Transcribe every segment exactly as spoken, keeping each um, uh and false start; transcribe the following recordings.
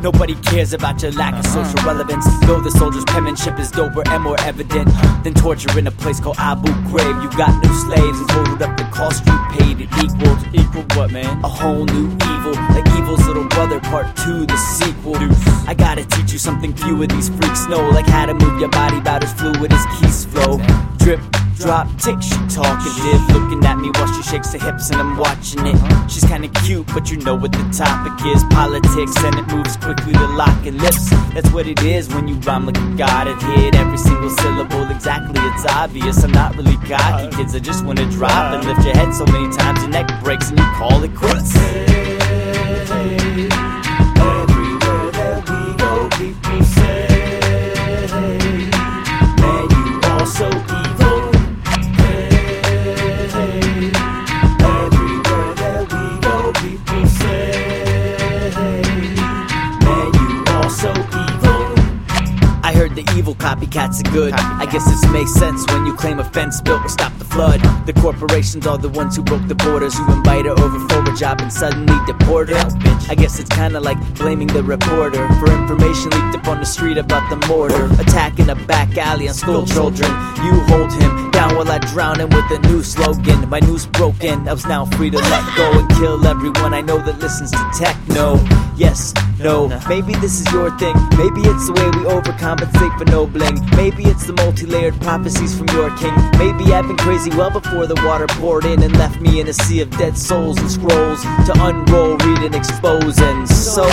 Nobody cares about your lack of social relevance. Though the soldier's penmanship is doper and more evident than torture in a place called Abu Ghraib. You got new slaves and totaled up the cost you paid. It equaled, equal what, man? A whole new evil, like Evil's Little Brother Part two, the sequel. I gotta teach you something few of these freaks know, like how to move your body about as fluid as keys flow. Drip, drop, tick, she talking div, looking at me while she shakes her hips and I'm watching it. She's kinda cute, but you know what the topic is. Politics, and it moves quickly to locking lips. That's what it is when you rhyme like a god. It hit every single syllable exactly, it's obvious. I'm not really cocky, kids, I just wanna drop and lift your head so many times your neck breaks and you call it quits. Everywhere that we go, people say, man, you all so evil. Everywhere that we go, people say, man, you all so evil. I heard the evil copycats are good. I guess this makes sense when you claim a fence built to stop the flood. The corporations are the ones who broke the borders, who invite her over for a job and suddenly deport her. I guess it's kinda like blaming the reporter for information leaked up on the street about the mortar. Attacking a back alley on school children. You hold him down while I drown him with a new slogan. My noose broken, I was now free to let go and kill everyone I know that listens to techno. Yes, no, maybe this is your thing. Maybe it's the way we overcompensate for no bling. Maybe it's the multi-layered prophecies from your king. Maybe I've been crazy well before the water poured in and left me in a sea of dead souls and scrolls to unroll, read and expose. And so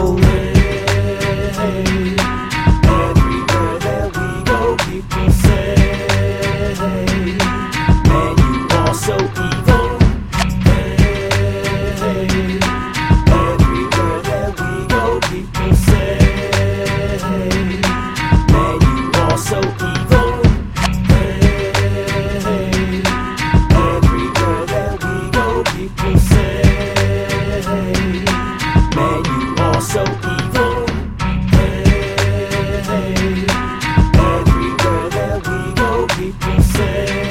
everywhere that we go, people say, man, you all so evil. Everywhere that we go, people say, man, you all so evil. Everywhere that we go, people say, man, you all so evil. Everywhere that we go, people say,